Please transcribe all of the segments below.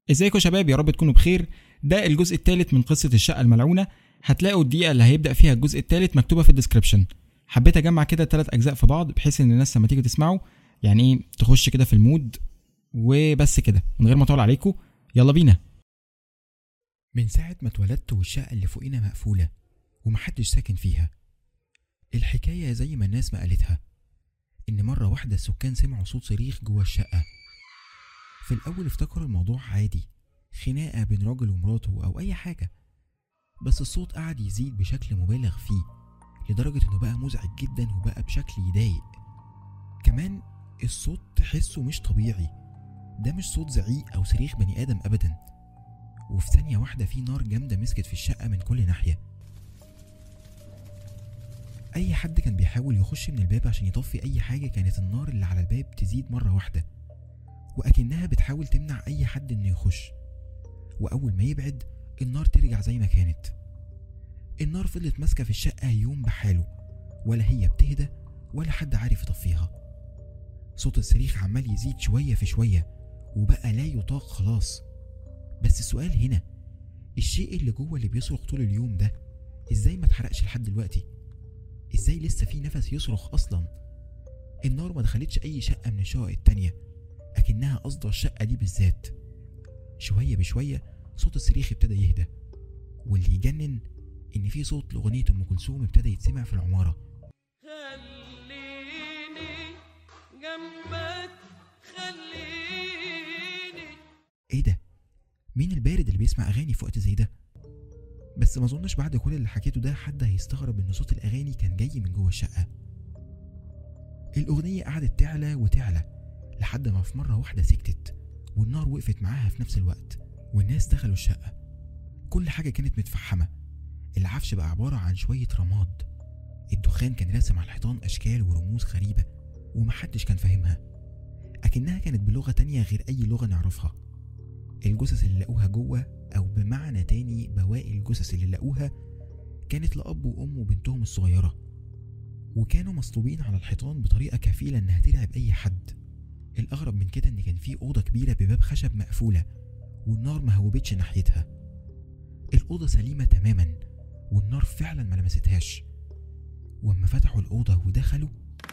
ازيكم يا شباب، يا رب تكونوا بخير. ده الجزء الثالث من قصة الشقة الملعونة. هتلاقوا الدقيقة اللي هيبدأ فيها الجزء الثالث مكتوبة في الديسكريبشن. حبيت اجمع كده 3 اجزاء في بعض بحيث ان الناس لما تيجي تسمعوا يعني ايه تخش كده في المود. وبس كده من غير ما اطول عليكم، يلا بينا. من ساعة ما اتولدت والشقة اللي فوقنا مقفولة ومحدش ساكن فيها. الحكاية زي ما الناس ما قالتها، إن مرة واحدة السكان سمعوا صوت صريخ جوه الشقة. في الأول افتكروا الموضوع عادي، خناقة بين راجل ومراته أو أي حاجة، بس الصوت قعد يزيد بشكل مبالغ فيه لدرجة إنه بقى مزعج جدا وبقى بشكل يضايق. كمان الصوت تحسه مش طبيعي، ده مش صوت زعيق أو صريخ بني آدم أبدا. وفي ثانية واحدة في نار جامدة مسكت في الشقة من كل ناحية. أي حد كان بيحاول يخش من الباب عشان يطفي أي حاجة كانت النار اللي على الباب تزيد مرة واحدة، وأكنها بتحاول تمنع أي حد إنه يخش. وأول ما يبعد النار ترجع زي ما كانت. النار فضلت ماسكة في الشقة يوم بحاله، ولا هي بتهدى ولا حد عارف يطفيها. صوت الصريخ عمال يزيد شوية في شوية وبقى لا يطاق خلاص. بس السؤال هنا، الشيء اللي جوه اللي بيصرخ طول اليوم ده ازاي ما اتحرقش لحد دلوقتي؟ ازاي لسه في نفس يصرخ اصلا؟ النار ما دخلتش اي شقة من الشقق التانية، اكنها قصده الشقة دي بالذات. شوية بشوية صوت الصريخ ابتدى يهدى، واللي يجنن ان في صوت لاغنية ام كلثوم ابتدى يتسمع في العمارة. خليني جنبك خليني. ايه ده؟ مين البارد اللي بيسمع اغاني في وقت زي ده؟ بس ما اظنش بعد كل اللي حكيته ده حد هيستغرب ان صوت الاغاني كان جاي من جوه الشقة. الاغنية قعدت تعلى وتعلى لحد ما في مرة واحدة سكتت، والنار وقفت معاها في نفس الوقت، والناس دخلوا الشقة. كل حاجة كانت متفحمة، العفش بقى عبارة عن شوية رماد، الدخان كان راسم على الحيطان اشكال ورموز غريبة ومحدش كان فاهمها، اكنها كانت بلغة تانية غير اي لغة نعرفها. الجثث اللي لقوها جوه، او بمعنى تاني بواقي الجثث اللي لقوها، كانت لأب وأم وبنتهم الصغيرة، وكانوا مصلوبين على الحيطان بطريقة كفيلة انها ترعب اي حد. الاغرب من كده ان كان في اوضة كبيرة بباب خشب مقفولة والنار ما هوبتش ناحيتها. الاوضة سليمة تماما والنار فعلا ما لمستهاش. واما فتحوا الاوضة ودخلوا،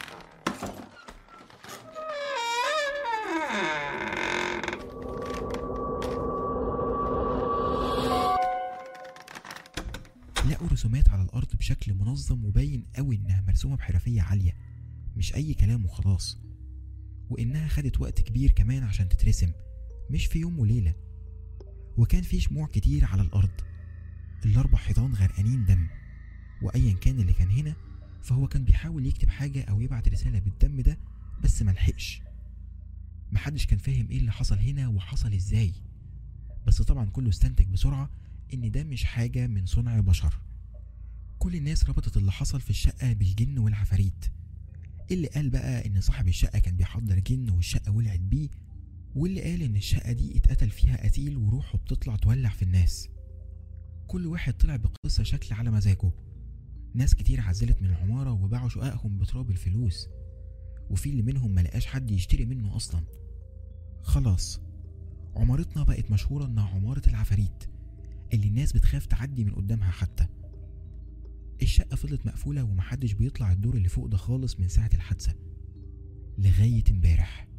لقوا رسومات على الارض بشكل منظم وباين قوي انها مرسومة بحرفية عالية، مش اي كلام وخلاص، وانها خدت وقت كبير كمان عشان تترسم، مش في يوم وليلة. وكان في شموع كتير على الارض، ال4 حيطان غرقانين دم، وايا كان اللي كان هنا فهو كان بيحاول يكتب حاجة او يبعت رسالة بالدم ده بس ملحقش. محدش كان فاهم ايه اللي حصل هنا وحصل ازاي، بس طبعا كله استنتج بسرعة ان ده مش حاجة من صنع بشر. كل الناس ربطت اللي حصل في الشقة بالجن والعفاريت. اللي قال بقى ان صاحب الشقة كان بيحضر جن والشقة ولعت بيه، واللي قال ان الشقة دي اتقتل فيها قتيل وروحه بتطلع تولع في الناس. كل واحد طلع بقصة شكل على مزاجه. ناس كتير عزلت من العمارة وباعوا شققهم بتراب الفلوس، وفي اللي منهم ملقاش حد يشتري منه اصلا. خلاص عمارتنا بقت مشهورة انها عمارة العفاريت اللي الناس بتخاف تعدي من قدامها حتى. الشقة فضلت مقفولة ومحدش بيطلع الدور اللي فوق ده خالص من ساعة الحادثة لغاية امبارح.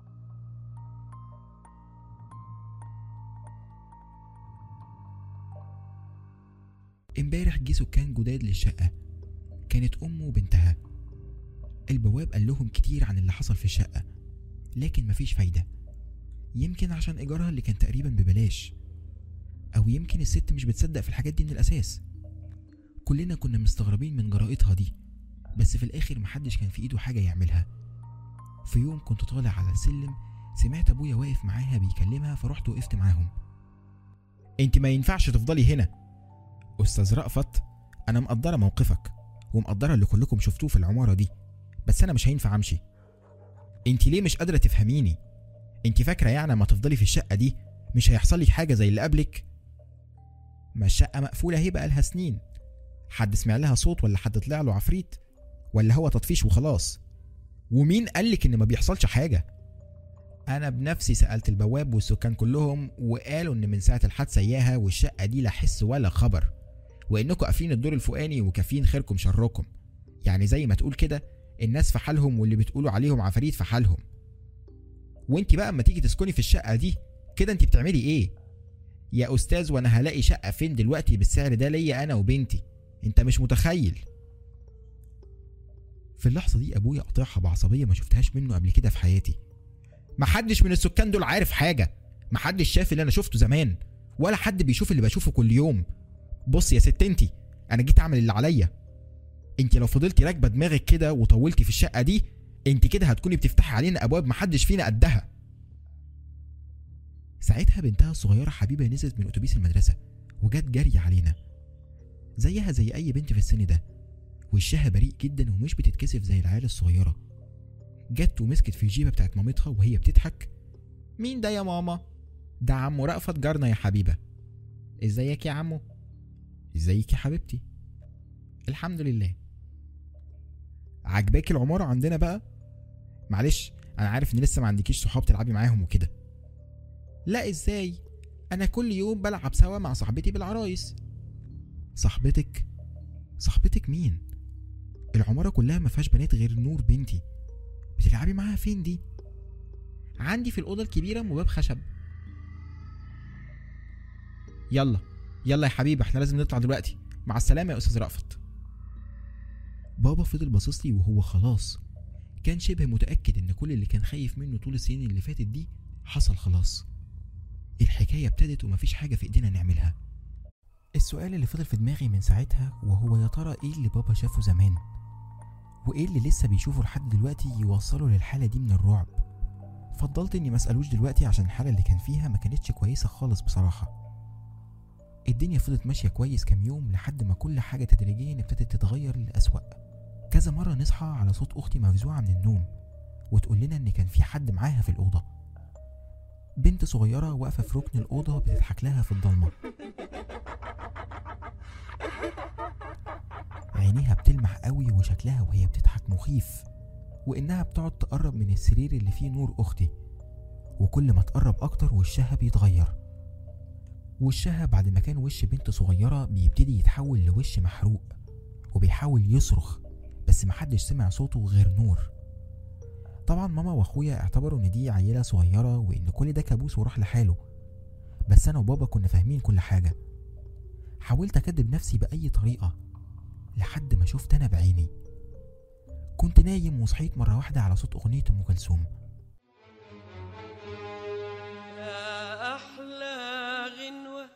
امبارح جه سكان جداد للشقة، كانت أم وبنتها. البواب قال لهم كتير عن اللي حصل في الشقة لكن مفيش فايدة، يمكن عشان إيجارها اللي كان تقريبا ببلاش، أو يمكن الست مش بتصدق في الحاجات دي من الأساس. كلنا كنا مستغربين من جرائتها دي، بس في الآخر محدش كان في إيده حاجة يعملها. في يوم كنت طالع على السلم سمعت أبويا واقف معاها بيكلمها، فرحت وقفت معاهم. انت ما ينفعش تفضلي هنا. استاذ رأفت، انا مقدرة موقفك ومقدرة اللي كلكم شفتوه في العمارة دي، بس انا مش هينفع امشي. انت ليه مش قادرة تفهميني؟ انت فاكرة يعني ما تفضلي في الشقة دي مش هيحصل لك حاجة زي اللي قبلك؟ ما الشقة مقفولة هي بقالها سنين، حد سمع لها صوت ولا حد طلع له عفريت ولا هو تطفيش وخلاص؟ ومين قالك ان ما بيحصلش حاجة؟ انا بنفسي سألت البواب والسكان كلهم وقالوا ان من ساعة الحادثة اياها والشقة دي لا حس ولا خبر، وانكم قافلين الدور الفوقاني وكافيين خيركم شركم. يعني زي ما تقول كده الناس في حالهم واللي بتقولوا عليهم عفاريت في حالهم. وانت بقى اما تيجي تسكني في الشقة دي كده انت بتعملي ايه يا استاذ؟ وانا هلاقي شقة فين دلوقتي بالسعر ده ليا انا وبنتي؟ انت مش متخيل. في اللحظة دي ابويا قطعها بعصبية ما شفتهاش منه قبل كده في حياتي. محدش من السكان دول عارف حاجة، محدش شاف اللي انا شفته زمان ولا حد بيشوف اللي بشوفه كل يوم. بص يا ست انتي، انا جيت اعمل اللي عليا. انتي لو فضلتي راكبة دماغك كده وطولتي في الشقة دي انتي كده هتكوني بتفتحي علينا ابواب محدش فينا قدها. ساعتها بنتها الصغيرة حبيبة نزلت من اتوبيس المدرسة وجت جري علينا زيها زي اي بنت في السن ده، وشها بريء جدا ومش بتتكسف زي العيال الصغيرة. جت ومسكت في الجيبة بتاعت مامتها وهي بتضحك. مين ده يا ماما؟ ده عمو رأفت جارنا يا حبيبة. ازيك يا عمو؟ ازيك يا حبيبتي؟ الحمد لله. عجباكي العمارة عندنا بقى؟ معلش انا عارف ان لسه ما عندكيش صحاب تلعبي معاهم وكده. لا ازاي، انا كل يوم بلعب سوا مع صاحبتي بالعرايس. صاحبتك؟ صاحبتك مين؟ العمارة كلها ما فيهاش بنات غير نور بنتي، بتلعبي معاها فين دي؟ عندي في الأوضة الكبيرة مباب خشب. يلا يلا يا حبيبي احنا لازم نطلع دلوقتي، مع السلامة يا أستاذ رأفت. بابا فضل باصصلي وهو خلاص كان شبه متأكد ان كل اللي كان خايف منه طول السنين اللي فاتت دي حصل خلاص. الحكاية ابتدت ومفيش حاجة في ايدينا نعملها. السؤال اللي فضل في دماغي من ساعتها وهو يا ترى ايه اللي بابا شافه زمان وايه اللي لسه بيشوفه لحد دلوقتي يوصله للحالة دي من الرعب. فضلت اني مسألوش دلوقتي عشان الحالة اللي كان فيها ما كانتش كويسة خالص بصراحة. الدنيا فضلت ماشية كويس كام يوم لحد ما كل حاجة تدريجيا ابتدت تتغير للأسوأ. كذا مرة نصحى على صوت أختي مفزوعة من النوم وتقول لنا ان كان في حد معاها في الأوضة، بنت صغيرة واقفة في ركن الأوضة بتضحك لها في الضلمة، عينيها بتلمع قوي وشكلها وهي بتضحك مخيف، وإنها بتقعد تقرب من السرير اللي فيه نور أختي، وكل ما تقرب أكتر وشها بيتغير. وشها بعد ما كان وش بنت صغيرة بيبتدي يتحول لوش محروق وبيحاول يصرخ بس محدش سمع صوته غير نور. طبعا ماما واخويا اعتبروا ان دي عيلة صغيرة وان كل ده كابوس وراح لحاله، بس انا وبابا كنا فاهمين كل حاجة. حاولت اكدب نفسي بأي طريقة لحد ما شفت انا بعيني. كنت نايم وصحيت مرة واحدة على صوت اغنية ام كلثوم. يا أحلى غنوة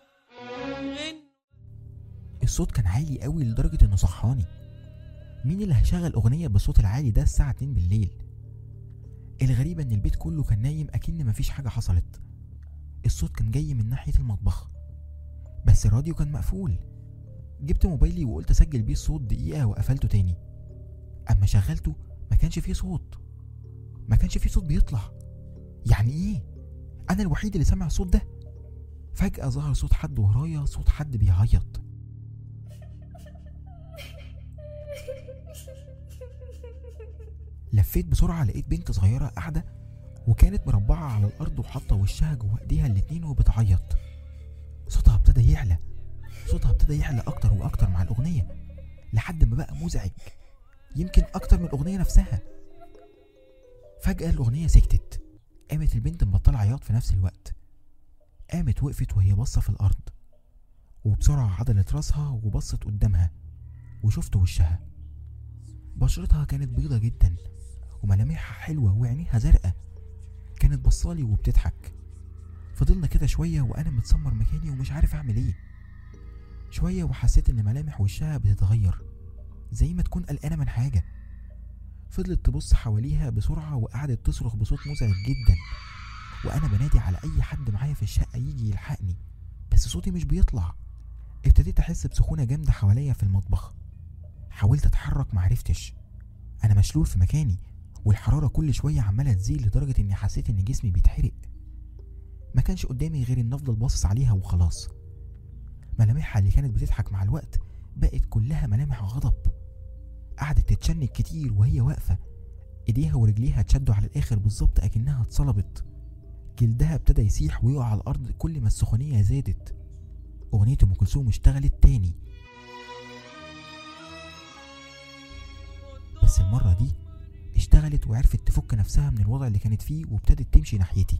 الصوت كان عالي قوي لدرجة انه صحاني. مين اللي هيشغل اغنية بالصوت العالي ده الساعة 2 بالليل؟ الغريب ان البيت كله كان نايم اكن مفيش حاجة حصلت. الصوت كان جاي من ناحية المطبخ بس الراديو كان مقفول. جبت موبايلي وقلت اسجل بيه الصوت دقيقة وقفلته تاني. اما شغلته ما كانش فيه صوت بيطلع. يعني ايه؟ انا الوحيد اللي سمع الصوت ده؟ فجأة ظهر صوت حد ورايا، صوت حد بيعيط. لفيت بسرعة لقيت بنت صغيرة قاعدة وكانت مربعة على الأرض وحاطة وشها جوه ايديها الاتنين وبتعيط. صوتها ابتدى يعلى أكتر وأكتر مع الأغنية لحد ما بقى مزعج يمكن أكتر من الأغنية نفسها. فجأة الأغنية سكتت. قامت البنت مبطلة عياط في نفس الوقت. قامت وقفت وهي باصة في الأرض وبسرعة عدلت راسها وبصت قدامها وشفت وشها. بشرتها كانت بيضة جدا وملامحها حلوة وعينيها زرقاء. كانت بصالي وبتضحك. فضلنا كده شوية وأنا متسمر مكاني ومش عارف أعمل إيه. شوية وحسيت إن ملامح وشها بتتغير زي ما تكون قلقانة من حاجة. فضلت تبص حواليها بسرعة وقعدت تصرخ بصوت مزعج جدا، وأنا بنادي على أي حد معايا في الشقة يجي يلحقني بس صوتي مش بيطلع. ابتديت أحس بسخونة جامدة حواليا في المطبخ. حاولت أتحرك معرفتش. أنا مشلول في مكاني والحرارة كل شوية عمالة تزيد لدرجة إني حسيت إن جسمي بيتحرق. ما كانش قدامي غير إن أفضل باصص عليها وخلاص. ملامحها اللي كانت بتضحك مع الوقت بقت كلها ملامح غضب. قعدت تتشنج كتير وهي واقفة، ايديها ورجليها اتشدوا على الاخر بالظبط اكنها اتصلبت. جلدها ابتدى يسيح ويقع على الأرض كل ما السخونية زادت. أغنية أم كلثوم اشتغلت تاني، بس المرة دي اشتغلت وعرفت تفك نفسها من الوضع اللي كانت فيه وابتدت تمشي ناحيتي.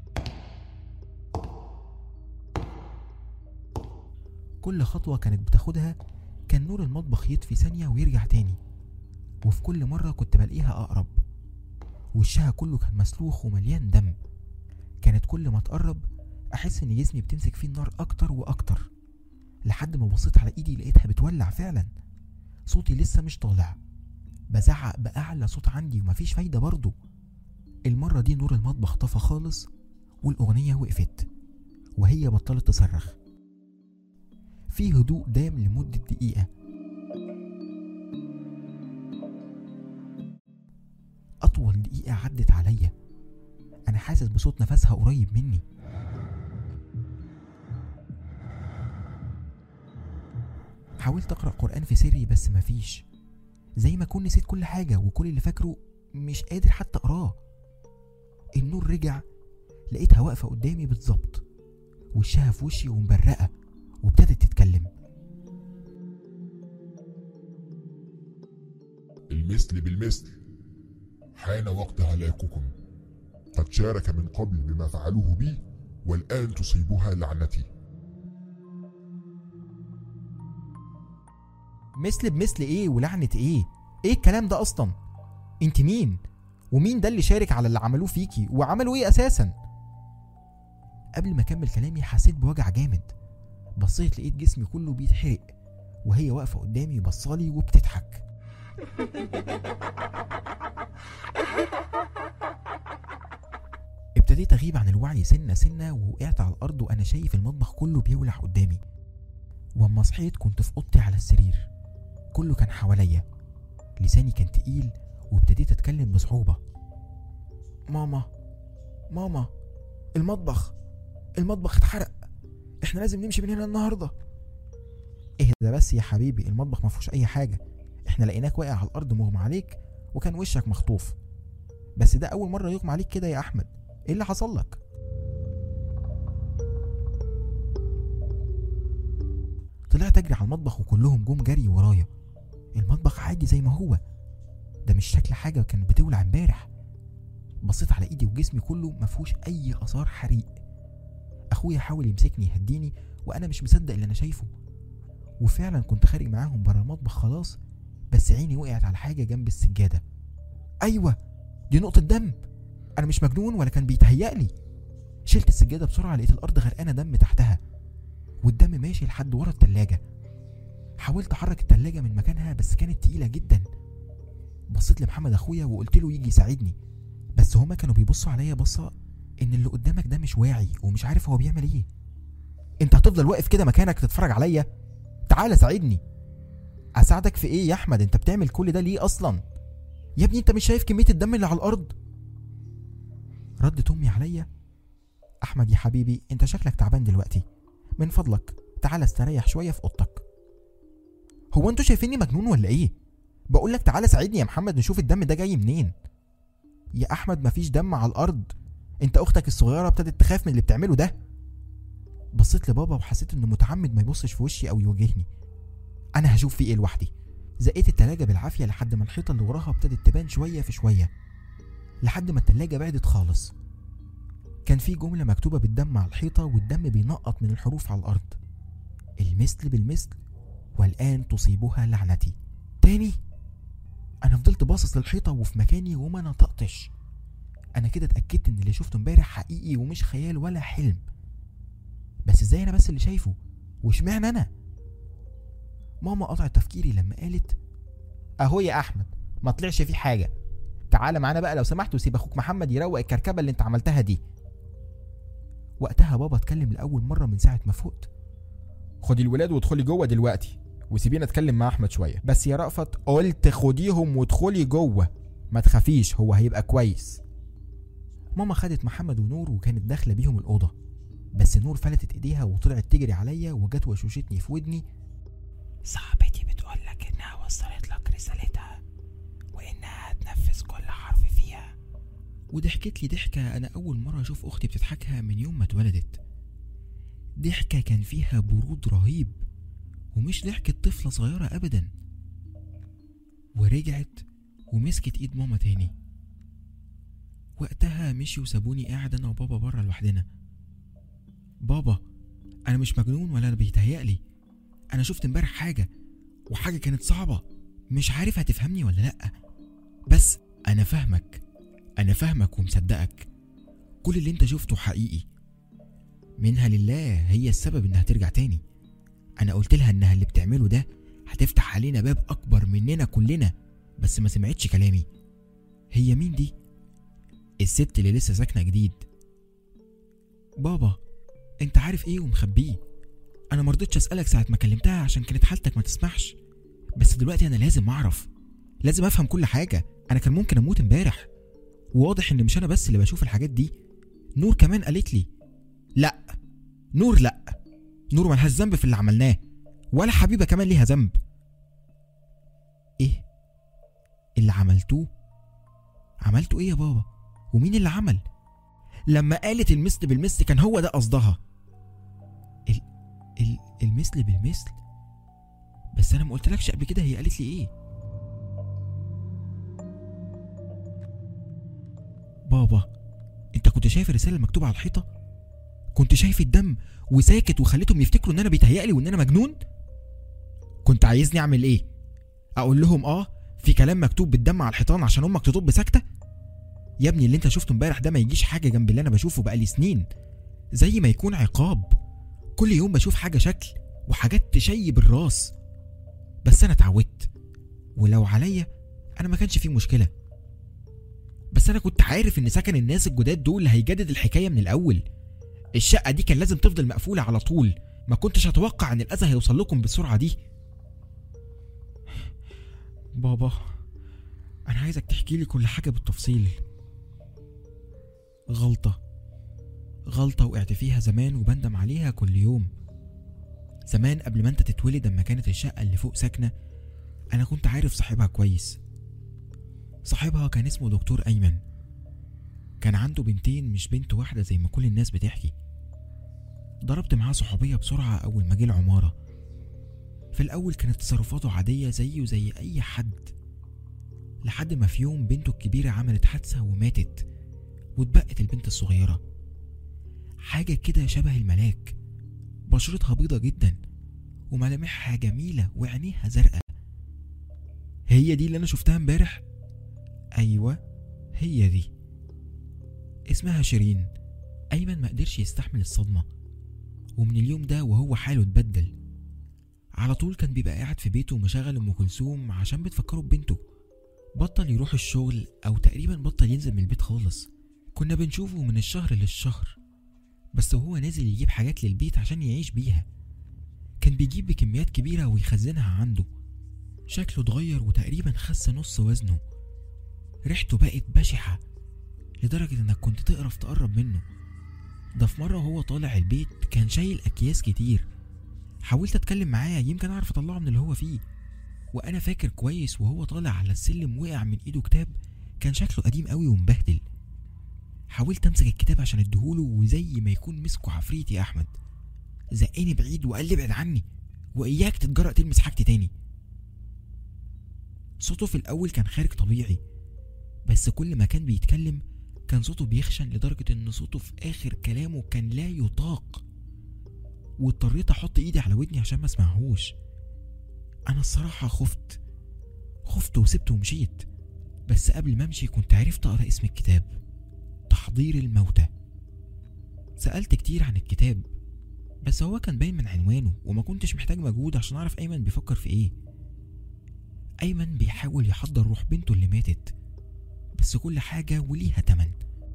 كل خطوة كانت بتاخدها كان نور المطبخ يطفي ثانية ويرجع تاني، وفي كل مرة كنت بلاقيها أقرب. وشها كله كان مسلوخ ومليان دم. كانت كل ما تقرب أحس إن جسمي بتمسك فيه النار أكتر وأكتر، لحد ما بصيت على إيدي لقيتها بتولع فعلا. صوتي لسه مش طالع، بزعق بأعلى صوت عندي ومفيش فايدة برضو. المرة دي نور المطبخ طفى خالص والأغنية وقفت وهي بطلت تصرخ. في هدوء دام لمدة دقيقة. أطول دقيقة عدت عليا، أنا حاسس بصوت نفسها قريب مني. حاولت أقرأ قرآن في سري بس مفيش، زي ما أكون نسيت كل حاجة وكل اللي فاكره مش قادر حتى أقراه. النور رجع، لقيتها واقفة قدامي بالظبط، وشها في وشي ومبرقة، وابتدت تتكلم. المثل بالمثل، حان وقت هلاككم. قد شارك من قبل بما فعلوه بي، والآن تصيبها لعنتي. مثل بمثل ايه ولعنة ايه؟ ايه الكلام ده اصلا؟ انت مين؟ ومين ده اللي شارك على اللي عملوه فيكي؟ وعملوا ايه اساسا؟ قبل ما اكمل كلامي حسيت بوجع جامد. بصيت لقيت جسمي كله بيتحرق، وهي واقفة قدامي بصالي وبتضحك. ابتديت اغيب عن الوعي سنة سنة، ووقعت على الارض وانا شايف المطبخ كله بيولع قدامي. واما صحيت كنت في اوضتي على السرير، كله كان حواليا. لساني كان تقيل وابتديت اتكلم بصعوبة. ماما ماما، المطبخ اتحرق، احنا لازم نمشي من هنا النهارده. اهدى بس يا حبيبي، المطبخ ما فيهوش اي حاجه، احنا لقيناك واقع على الارض مغمى عليك وكان وشك مخطوف. بس ده اول مره يغمى عليك كده يا احمد، ايه اللي حصل لك؟ طلعت اجري على المطبخ وكلهم جم جري ورايا. المطبخ عادي زي ما هو، ده مش شكل حاجه كانت بتولع امبارح. بصيت على ايدي وجسمي كله ما فيهوش اي اثار حريق. اخويا حاول يمسكني يهديني وانا مش مصدق اللي انا شايفه. وفعلا كنت خارج معاهم بره المطبخ خلاص، بس عيني وقعت على حاجه جنب السجاده. ايوه، دي نقطه دم، انا مش مجنون ولا كان بيتهيألي. شلت السجاده بسرعه، لقيت الارض غرقانه دم تحتها، والدم ماشي لحد ورا التلاجة. حاولت احرك التلاجة من مكانها بس كانت تقيله جدا. بصيت لمحمد اخويا وقلت له يجي يساعدني، بس هما كانوا بيبصوا عليا بصه ان اللي قدامك ده مش واعي ومش عارف هو بيعمل ايه. انت هتفضل واقف كده مكانك تتفرج عليا؟ تعال ساعدني. اساعدك في ايه يا احمد؟ انت بتعمل كل ده ليه اصلا؟ يا ابني انت مش شايف كميه الدم اللي على الارض؟ ردت امي عليا. احمد يا حبيبي، انت شكلك تعبان دلوقتي، من فضلك تعال استريح شويه في اوضتك. هو انتوا شايفيني مجنون ولا ايه؟ بقول لك تعال ساعدني يا محمد نشوف الدم ده جاي منين. يا احمد مفيش دم على الارض، انت اختك الصغيره ابتدت تخاف من اللي بتعمله ده. بصيت لبابا وحسيت انه متعمد ما يبصش في وشي او يواجهني. انا هشوف في ايه لوحدي. زقيت التلاجة بالعافيه لحد ما الحيطه اللي وراها ابتدت تبان شويه في شويه، لحد ما التلاجة بعدت خالص. كان في جمله مكتوبه بالدم على الحيطه والدم بينقط من الحروف على الارض: المثل بالمثل، والان تصيبها لعنتي. تاني. انا فضلت باصص للحيطه وفي مكاني وما نطقتش. انا كده اتاكدت ان اللي شفته امبارح حقيقي ومش خيال ولا حلم. بس ازاي انا بس اللي شايفه؟ واشمعنى انا؟ ماما قطعت تفكيري لما قالت: اهو يا احمد، ما طلعش فيه حاجه، تعال معانا بقى لو سمحت وسيب اخوك محمد يروق الكركبه اللي انت عملتها دي. وقتها بابا اتكلم لاول مره من ساعه ما فقت: خدي الولاد وادخلي جوه دلوقتي وسيبينا اتكلم مع احمد شويه. بس يا رأفت قلت خديهم وادخلي جوه، ما تخافيش هو هيبقى كويس. ماما خدت محمد ونور وكانت داخله بيهم الاوضه، بس نور فلتت ايديها وطلعت تجري عليا وجت وشوشتني في ودني: صاحبتي بتقولك انها وصلت لك رسالتها وانها هتنفذ كل حرف فيها، وضحكت لي ضحكة أنا أول مرة أشوف أختي بتضحكها من يوم ما اتولدت. ضحكة كان فيها برود رهيب، ومش ضحكة طفلة صغيرة أبدا. ورجعت ومسكت إيد ماما تاني. وقتها مشي وسابوني قاعد أنا وبابا برا لوحدنا. بابا أنا مش مجنون ولا أنا بيتهيألي، أنا شفت امبارح حاجة، وحاجة كانت صعبة، مش عارف هتفهمني ولا لأ، بس أنا فاهمك ومصدقك. كل اللي انت شفته حقيقي، منها لله هي السبب انها ترجع تاني. انا قلت لها انها اللي بتعمله ده هتفتح علينا باب اكبر مننا كلنا، بس ما سمعتش كلامي. هي مين دي؟ الست اللي لسه ساكنه جديد. بابا انت عارف ايه ومخبيه؟ انا مرضتش اسالك ساعه ما كلمتها عشان كانت حالتك ما تسمحش، بس دلوقتي انا لازم اعرف، لازم افهم كل حاجه. انا كان ممكن اموت امبارح، وواضح ان مش انا بس اللي بشوف الحاجات دي. نور كمان قالت لي. لا نور ملهاش ذنب في اللي عملناه، ولا حبيبه كمان ليها ذنب. ايه اللي عملتوه ايه يا بابا؟ ومين اللي عمل؟ لما قالت المثل بالمثل كان هو ده قصدها. المثل بالمثل؟ بس انا ما قلتلكش قبل كده هي قالت لي ايه؟ بابا انت كنت شايف الرساله المكتوبه على الحيطه؟ كنت شايف الدم وساكت وخليتهم يفتكروا ان انا بيتهيألي وان انا مجنون؟ كنت عايزني اعمل ايه؟ اقول لهم في كلام مكتوب بالدم على الحيطان عشان امك تطب ساكته؟ يا ابني اللي انت شفته امبارح ده ما يجيش حاجه جنب اللي انا بشوفه بقالي سنين، زي ما يكون عقاب. كل يوم بشوف حاجه شكل وحاجات تشيب الراس، بس انا اتعودت، ولو عليا انا ما كانش فيه مشكله. بس انا كنت عارف ان سكن الناس الجداد دول هيجدد الحكايه من الاول. الشقه دي كان لازم تفضل مقفوله على طول، ما كنتش اتوقع ان الاذى هيوصل لكم بالسرعه دي. بابا انا عايزك تحكي لي كل حاجه بالتفصيل. غلطه وقعت فيها زمان وبندم عليها كل يوم. زمان قبل ما انت تتولد، اما كانت الشقه اللي فوق ساكنه، انا كنت عارف صاحبها كويس. صاحبها كان اسمه دكتور أيمن، كان عنده بنتين مش بنت واحدة زي ما كل الناس بتحكي. ضربت معاه صحوبية بسرعة أول ما جه العمارة. في الأول كانت تصرفاته عادية زيه زي أي حد، لحد ما في يوم بنته الكبيرة عملت حادثة وماتت، واتبقت البنت الصغيرة حاجة كده شبه الملاك، بشرتها بيضة جدا وملامحها جميلة وعينيها زرقاء. هي دي اللي أنا شفتها امبارح؟ أيوة هي دي، اسمها شيرين. أيمن ما قدرش يستحمل الصدمة، ومن اليوم ده وهو حاله اتبدل. على طول كان بيبقى قاعد في بيته ومشغل أم كلثوم عشان بتفكره ببنته. بطل يروح الشغل، أو تقريبا بطل ينزل من البيت خالص. كنا بنشوفه من الشهر للشهر، بس وهو نازل يجيب حاجات للبيت عشان يعيش بيها. كان بيجيب بكميات كبيرة ويخزنها عنده. شكله اتغير وتقريبا خس نص وزنه. ريحته بقت بشعة لدرجة انك كنت تقرب منه. ده في مرة وهو طالع البيت كان شايل اكياس كتير. حاولت اتكلم معاه يمكن اعرف اطلعه من اللي هو فيه، وانا فاكر كويس وهو طالع على السلم وقع من ايده كتاب كان شكله قديم قوي ومبهدل. حاولت امسك الكتاب عشان اديهوله، وزي ما يكون مسكه عفريت يا احمد، زقني بعيد وقال لي ابعد عني، واياك تتجرأ تلمس حاجتي تاني. صوته في الاول كان خارج طبيعي، بس كل ما كان بيتكلم كان صوته بيخشن لدرجة ان صوته في اخر كلامه كان لا يطاق، واضطريت احط ايدي على ودني عشان ما اسمعهوش. انا الصراحة خفت وسبته ومشيت. بس قبل ما امشي كنت عرفت اقرا اسم الكتاب، تحضير الموتى. سألت كتير عن الكتاب، بس هو كان باين من عنوانه وما كنتش محتاج مجهود عشان اعرف ايمن بيفكر في ايه. ايمن بيحاول يحضر روح بنته اللي ماتت، بس كل حاجة وليها تمن،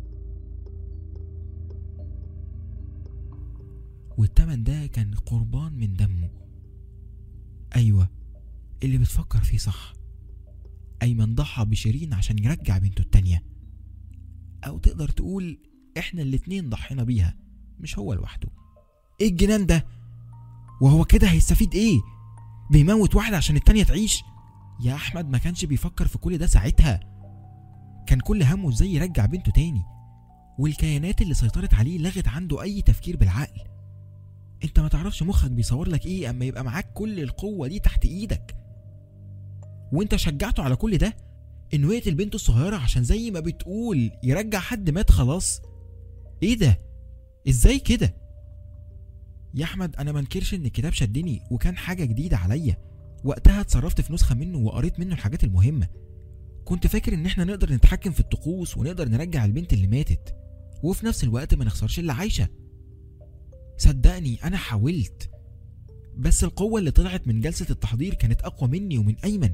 والتمن ده كان قربان من دمه. أيوة اللي بتفكر فيه صح، أيمن ضحى بشيرين عشان يرجع بنته التانية، أو تقدر تقول إحنا الاتنين ضحينا بيها، مش هو لوحده. إيه الجنان ده؟ وهو كده هيستفيد إيه؟ بيموت واحدة عشان التانية تعيش؟ يا أحمد ما كانش بيفكر في كل ده ساعتها، كان كل همه ازاي يرجع بنته تاني، والكيانات اللي سيطرت عليه لغت عنده اي تفكير بالعقل. انت ما تعرفش مخك بيصور لك ايه اما يبقى معاك كل القوة دي تحت ايدك، وانت شجعته على كل ده انه يقتل بنته الصغيرة عشان زي ما بتقول يرجع حد مات خلاص. ايه ده؟ ازاي كده؟ يا احمد انا منكرش ان الكتاب شدني وكان حاجة جديدة عليا، وقتها اتصرفت في نسخة منه وقريت منه الحاجات المهمة. كنت فاكر ان احنا نقدر نتحكم في الطقوس ونقدر نرجع البنت اللي ماتت وفي نفس الوقت ما نخسرش اللي عايشة. صدقني انا حاولت، بس القوة اللي طلعت من جلسة التحضير كانت اقوى مني ومن ايمن.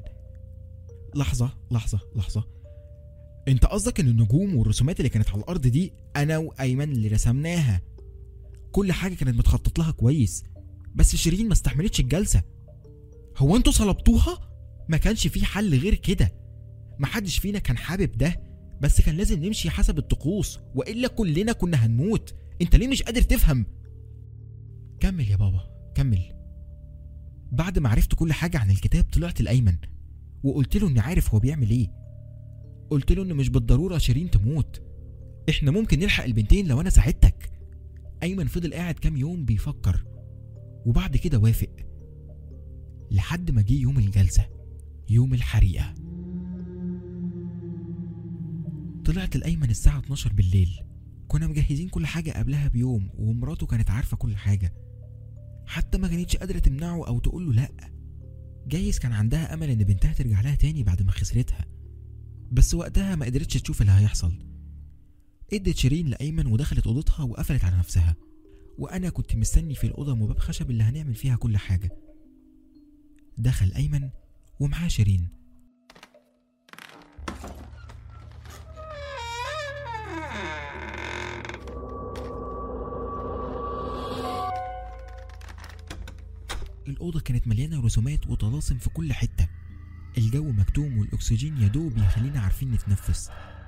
لحظة، انت قصدك ان النجوم والرسومات اللي كانت على الارض دي انا وايمن اللي رسمناها؟ كل حاجة كانت متخطط لها كويس، بس شيرين ما استحملتش الجلسة. هو انتوا صلبتوها؟ ما كانش في حل غير كده. محدش فينا كان حابب ده، بس كان لازم نمشي حسب الطقوس والا كلنا كنا هنموت. انت ليه مش قادر تفهم؟ كمل يا بابا كمل. بعد ما عرفت كل حاجة عن الكتاب طلعت لأيمن وقلت له اني عارف هو بيعمل ايه. قلت له ان مش بالضرورة شيرين تموت، احنا ممكن نلحق البنتين لو انا ساعدتك. ايمن فضل قاعد كام يوم بيفكر وبعد كده وافق، لحد ما جه يوم الجلسة، يوم الحريقة. طلعت لأيمن الساعة 12 بالليل. كنا مجهزين كل حاجة قبلها بيوم، ومراته كانت عارفة كل حاجة، حتى ما كانتش قادرة تمنعه أو تقوله لأ. جايز كان عندها أمل إن بنتها ترجع لها تاني بعد ما خسرتها، بس وقتها ما قدرتش تشوف اللي هيحصل. ادت شيرين لأيمن ودخلت أوضتها وقفلت على نفسها، وأنا كنت مستني في الأوضة وباب خشب اللي هنعمل فيها كل حاجة. دخل أيمن ومعاه شيرين. الأوضة كانت مليانة رسومات وطلاسم في كل حتة. الجو مكتوم والأكسجين يدوب يخلينا عارفين نتنفس.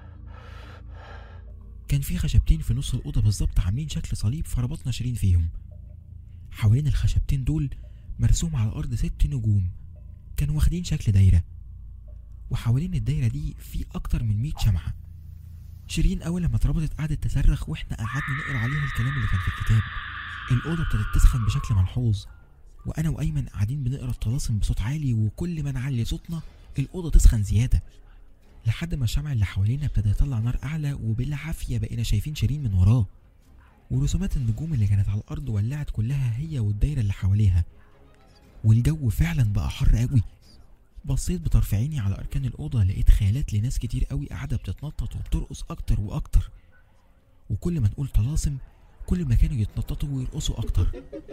كان في خشبتين في نص الأوضة بالظبط عاملين شكل صليب، فربطنا شيرين فيهم. حوالين الخشبتين دول مرسوم على الأرض 6 نجوم كانوا واخدين شكل دايرة، وحوالين الدايرة دي في أكتر من 100 شمعة. شيرين أول لما اتربطت قعدت تصرخ، وإحنا قعدنا نقرا عليها الكلام اللي كان في الكتاب. الأوضة ابتدت تسخن بشكل ملحوظ، وأنا وأيمن قاعدين بنقرا الطلاسم بصوت عالي، وكل ما نعلي صوتنا الأوضة تسخن زيادة، لحد ما الشمع اللي حوالينا ابتدى يطلع نار أعلى، وبالعافية بقينا شايفين شيرين من وراه. ورسومات النجوم اللي كانت على الأرض ولعت كلها هي والدايرة اللي حواليها، والجو فعلا بقى حر قوي. بصيت بطرف عيني على أركان الأوضة، لقيت خيالات لناس كتير قوي قاعدة بتتنطط وبترقص أكتر وأكتر، وكل ما نقول طلاسم كل ما كانوا يتنططوا ويرقصوا أكتر.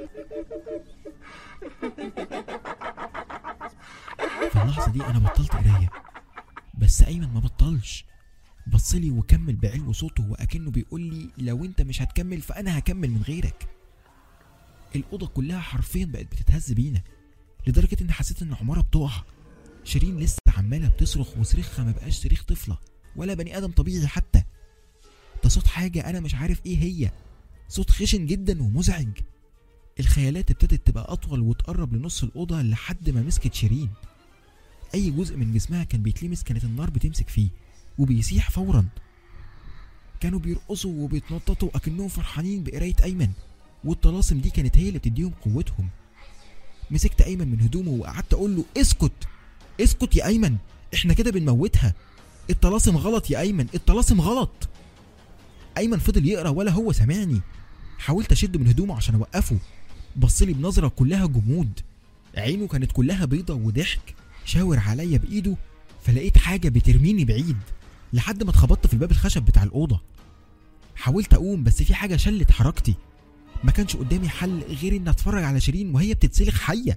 في اللحظة دي أنا بطلت قراية، بس أيمن ما بطلش، بصلي وكمل بعلو صوته وأكنه بيقول لي لو أنت مش هتكمل فأنا هكمل من غيرك. الأوضة كلها حرفيا بقت بتتهز بينا، لدرجة إن حسيت إن عمارة بتقع. شيرين لسه عمالة بتصرخ، وصريخها ما بقاش صريخ طفلة ولا بني آدم طبيعي حتى، ده صوت حاجة أنا مش عارف إيه هي، صوت خشن جدا ومزعج. الخيالات ابتدت تبقى أطول وتقرب لنص الأوضة لحد ما مسكت شيرين. أي جزء من جسمها كان بيتلمس كانت النار بتمسك فيه وبيسيح فورا. كانوا بيرقصوا وبيتنططوا أكنهم فرحانين بقراية أيمن، والطلاسم دي كانت هي اللي بتديهم قوتهم. مسكت أيمن من هدومه وقعدت أقول له اسكت يا أيمن، إحنا كده بنموتها، الطلاسم غلط يا أيمن، الطلاسم غلط. أيمن فضل يقرأ ولا هو سمعني. حاولت أشد من هدومه عشان أوقفه، بصلي بنظرة كلها جمود، عينه كانت كلها بيضة وضحك، شاور عليا بإيده، فلقيت حاجة بترميني بعيد لحد ما اتخبطت في الباب الخشب بتاع الأوضة. حاولت أقوم بس في حاجة شلت حركتي، ما كانش قدامي حل غير إن أتفرج على شيرين وهي بتتسلخ حية.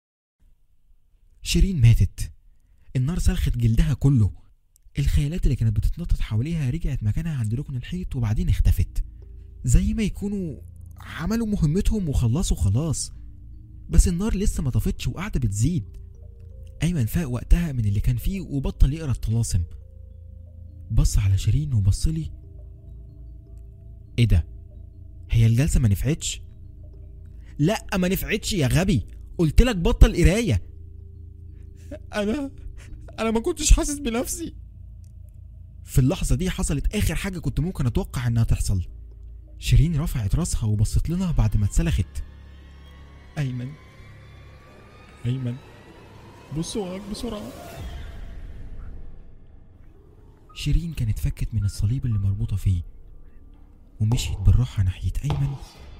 شيرين ماتت، النار سلخت جلدها كله، الخيالات اللي كانت بتتنطط حواليها رجعت مكانها عند ركن الحيط وبعدين اختفت، زي ما يكونوا عملوا مهمتهم وخلصوا خلاص، بس النار لسه ما طفتش وقاعدة بتزيد. أيمن فاق وقتها من اللي كان فيه وبطل يقرا الطلاسم، بص على شيرين وبصلي، ايه ده؟ هي الجلسة ما نفعتش؟ لا ما نفعتش يا غبي، قلتلك بطل قراية. انا ما كنتش حاسس بنفسي، في اللحظة دي حصلت آخر حاجة كنت ممكن أتوقع إنها تحصل. شيرين رفعت راسها وبصت لنا بعد ما اتسلخت. أيمن بص وراك بسرعة. شيرين كانت فكت من الصليب اللي مربوطة فيه ومشيت بالراحة ناحية أيمن.